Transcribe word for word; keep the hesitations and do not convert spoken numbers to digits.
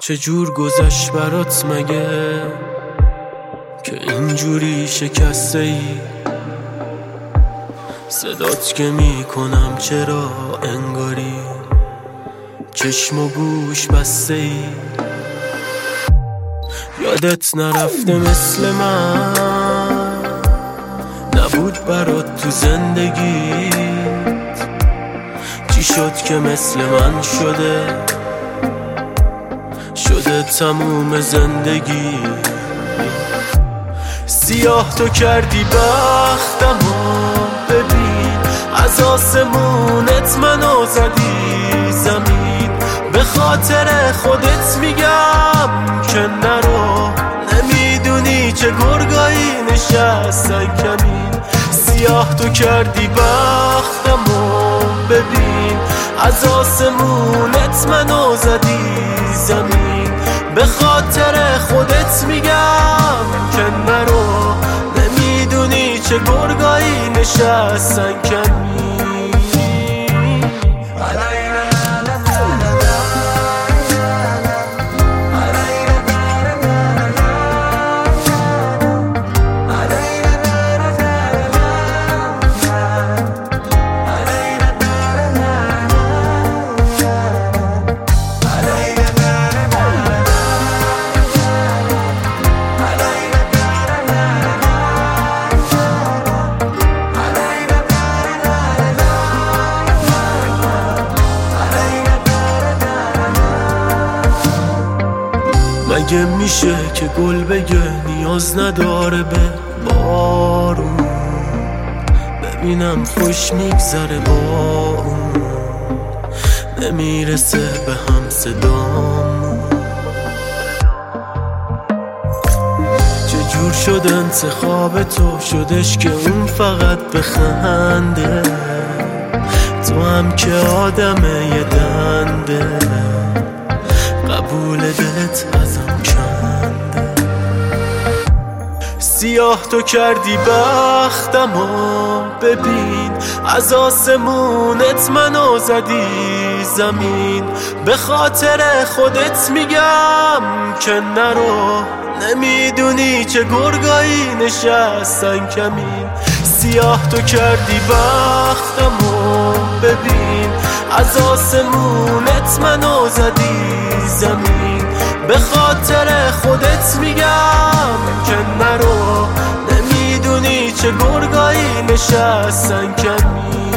چجور گذشت برات مگه که اینجوری شکسته ای؟ صدات که میکنم چرا انگاری چشم و گوش بسته ای؟ یادت نرفته مثل من نبود برات تو زندگیت؟ چی شد که مثل من شده شده تموم زندگی؟ سیاه تو کردی بختمو، ببین از آسمونت منو زدی زمین. به خاطر خودت میگم که نرو، نمیدونی چه گرگایی نشستن کمین. سیاه تو کردی بختمو، ببین از آسمونت منو زدی زمین. به خاطر خودت میگم که نرو، نمیدونی چه گرگایی نشستن کمین. مگه میشه که گل بگه نیاز نداره به بارون؟ ببینم خوش میگذره با اون، نمیرسه به هم صدامون. چجور شد انتخاب تو شدش که اون فقط بخنده؟ تو هم که آدمه یه دنده، قبول دلت ازم کنده. سیاه تو کردی بختمو، ببین از آسمونت منو زدی زمین. به خاطر خودت میگم که نرو، نمیدونی چه گرگایی نشستن کمین. سیاه تو کردی بختمو، ببین از آسمونت منو زدی زمین. به خاطر خودت میگم که نرو، نمیدونی چه گرگایی نشستن کمین.